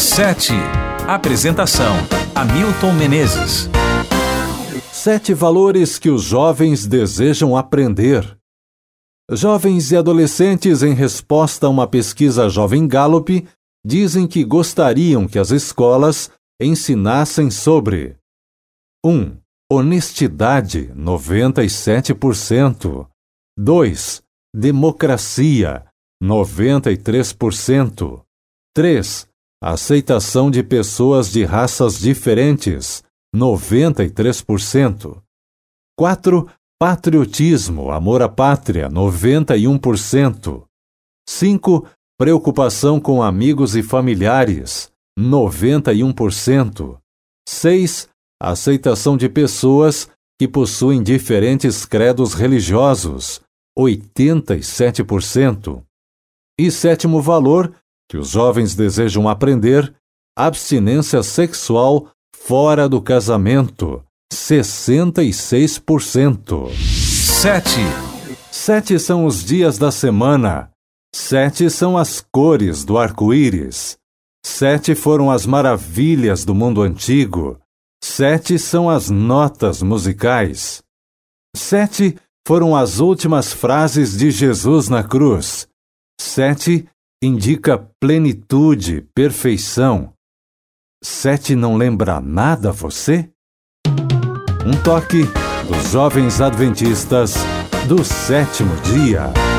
7. Apresentação: Hamilton Menezes. 7 valores que os jovens desejam aprender. Jovens e adolescentes, em resposta a uma pesquisa Jovem Gallup, dizem que gostariam que as escolas ensinassem sobre 1. Honestidade, 97%. 2. Democracia, 93%. 3. Aceitação de pessoas de raças diferentes, 93%. 4. Patriotismo, amor à pátria, 91%. 5. Preocupação com amigos e familiares, 91%. 6. Aceitação de pessoas que possuem diferentes credos religiosos, 87%. E 7º valor, que os jovens desejam aprender, abstinência sexual fora do casamento, 66%. 7 são os dias da semana. 7 são as cores do arco-íris. 7 foram as maravilhas do mundo antigo. 7 são as notas musicais. 7 foram as últimas frases de Jesus na cruz. 7 indica plenitude, perfeição. 7 não lembra nada a você? Um toque dos jovens adventistas do 7º dia.